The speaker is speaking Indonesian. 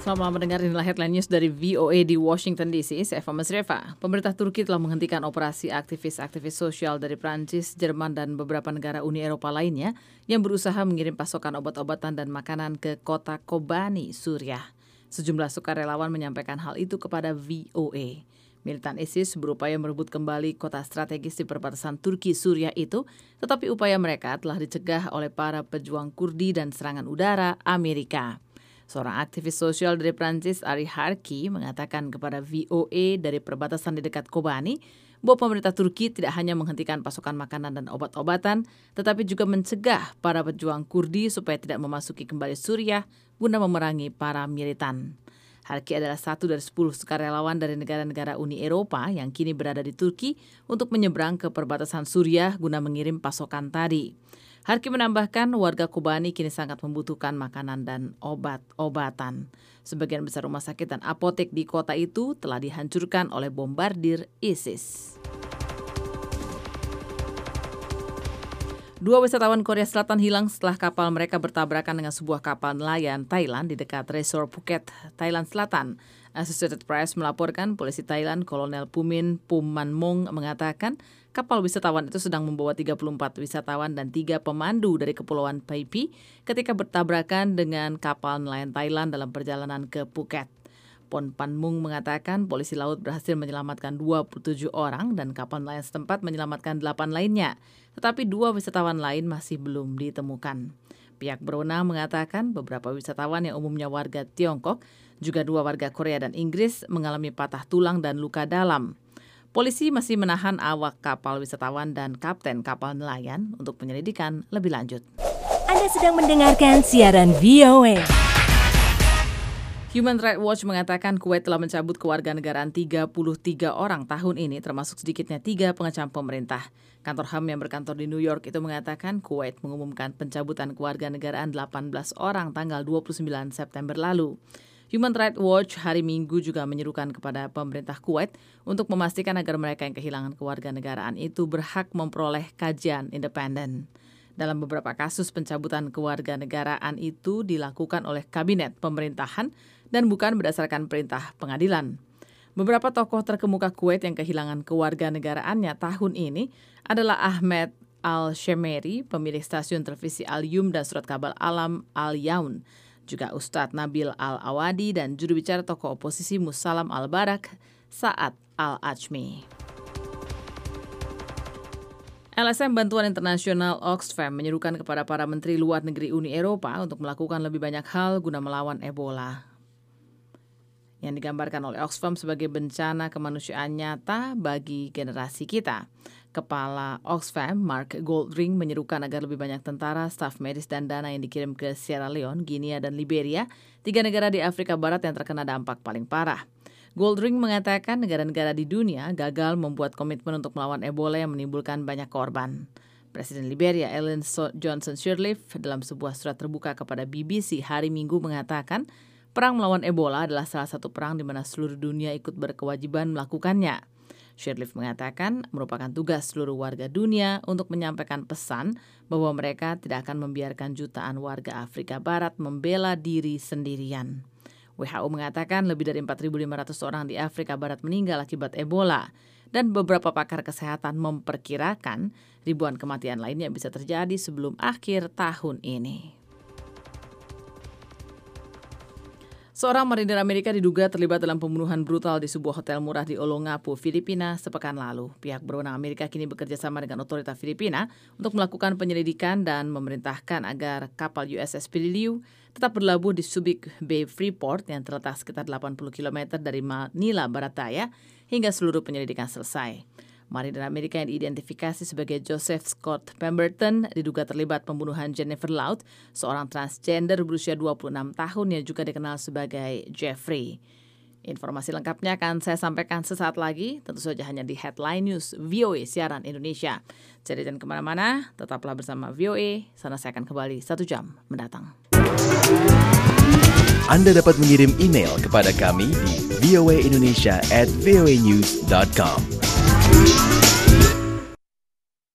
Selamat malam mendengar, inilah headline news dari VOA di Washington DC. Saya Eva Masreva. Pemerintah Turki telah menghentikan operasi aktivis-aktivis sosial dari Prancis, Jerman, dan beberapa negara Uni Eropa lainnya yang berusaha mengirim pasokan obat-obatan dan makanan ke kota Kobani, Suriah. Sejumlah sukarelawan menyampaikan hal itu kepada VOA. Militan ISIS berupaya merebut kembali kota strategis di perbatasan Turki-Suriah itu, tetapi upaya mereka telah dicegah oleh para pejuang Kurdi dan serangan udara Amerika. Seorang aktivis sosial dari Prancis, Ari Harki, mengatakan kepada VOA dari perbatasan di dekat Kobani bahwa pemerintah Turki tidak hanya menghentikan pasokan makanan dan obat-obatan, tetapi juga mencegah para pejuang Kurdi supaya tidak memasuki kembali Suriah guna memerangi para militan. Harki adalah satu dari 10 sukarelawan dari negara-negara Uni Eropa yang kini berada di Turki untuk menyeberang ke perbatasan Suriah guna mengirim pasokan tadi. Harki menambahkan warga Kobani kini sangat membutuhkan makanan dan obat-obatan. Sebagian besar rumah sakit dan apotek di kota itu telah dihancurkan oleh bombardir ISIS. 2 wisatawan Korea Selatan hilang setelah kapal mereka bertabrakan dengan sebuah kapal nelayan Thailand di dekat resort Phuket, Thailand Selatan. Associated Press melaporkan polisi Thailand Kolonel Pumin Pumanmong mengatakan kapal wisatawan itu sedang membawa 34 wisatawan dan 3 pemandu dari Kepulauan Phi Phi ketika bertabrakan dengan kapal nelayan Thailand dalam perjalanan ke Phuket. Pon Panmung mengatakan polisi laut berhasil menyelamatkan 27 orang dan kapal nelayan setempat menyelamatkan 8 lainnya, tetapi 2 wisatawan lain masih belum ditemukan. Pihak berwenang mengatakan beberapa wisatawan yang umumnya warga Tiongkok, juga 2 warga Korea dan Inggris mengalami patah tulang dan luka dalam. Polisi masih menahan awak kapal wisatawan dan kapten kapal nelayan untuk penyelidikan lebih lanjut. Anda sedang mendengarkan siaran VOA. Human Rights Watch mengatakan Kuwait telah mencabut kewarganegaraan 33 orang tahun ini, termasuk sedikitnya 3 pengecam pemerintah. Kantor HAM yang berkantor di New York itu mengatakan Kuwait mengumumkan pencabutan kewarganegaraan 18 orang tanggal 29 September lalu. Human Rights Watch hari Minggu juga menyerukan kepada pemerintah Kuwait untuk memastikan agar mereka yang kehilangan kewarganegaraan itu berhak memperoleh kajian independen. Dalam beberapa kasus pencabutan kewarganegaraan itu dilakukan oleh kabinet pemerintahan dan bukan berdasarkan perintah pengadilan. Beberapa tokoh terkemuka Kuwait yang kehilangan kewarganegaraannya tahun ini adalah Ahmed Al-Shemeri, pemilik stasiun televisi Al-Yum dan surat kabar Alam Al-Yaun, juga Ustadz Nabil Al-Awadi dan juru bicara tokoh oposisi Musalam Al-Barak, Sa'ad Al-Ajmi. LSM Bantuan Internasional Oxfam menyerukan kepada para menteri luar negeri Uni Eropa untuk melakukan lebih banyak hal guna melawan Ebola, yang digambarkan oleh Oxfam sebagai bencana kemanusiaan nyata bagi generasi kita. Kepala Oxfam, Mark Goldring, menyerukan agar lebih banyak tentara, staf medis, dan dana yang dikirim ke Sierra Leone, Guinea, dan Liberia, 3 negara di Afrika Barat yang terkena dampak paling parah. Goldring mengatakan negara-negara di dunia gagal membuat komitmen untuk melawan Ebola yang menimbulkan banyak korban. Presiden Liberia, Ellen Johnson Sirleaf, dalam sebuah surat terbuka kepada BBC hari Minggu mengatakan, perang melawan Ebola adalah salah satu perang di mana seluruh dunia ikut berkewajiban melakukannya. Sirleaf mengatakan merupakan tugas seluruh warga dunia untuk menyampaikan pesan bahwa mereka tidak akan membiarkan jutaan warga Afrika Barat membela diri sendirian. WHO mengatakan lebih dari 4.500 orang di Afrika Barat meninggal akibat Ebola, dan beberapa pakar kesehatan memperkirakan ribuan kematian lainnya bisa terjadi sebelum akhir tahun ini. Seorang marinir Amerika diduga terlibat dalam pembunuhan brutal di sebuah hotel murah di Olongapo, Filipina sepekan lalu. Pihak berwenang Amerika kini bekerja sama dengan otoritas Filipina untuk melakukan penyelidikan dan memerintahkan agar kapal USS Pililiu tetap berlabuh di Subic Bay Freeport yang terletak sekitar 80 km dari Manila, Barat Daya, hingga seluruh penyelidikan selesai. Marinir Amerika yang diidentifikasi sebagai Joseph Scott Pemberton diduga terlibat pembunuhan Jennifer Laut, seorang transgender berusia 26 tahun yang juga dikenal sebagai Jeffrey. Informasi lengkapnya akan saya sampaikan sesaat lagi, tentu saja hanya di Headline News VOA Siaran Indonesia. Jadi jangan kemana-mana, tetaplah bersama VOA, sana saya akan kembali 1 jam mendatang. Anda dapat mengirim email kepada kami di voaindonesia@voanews.com.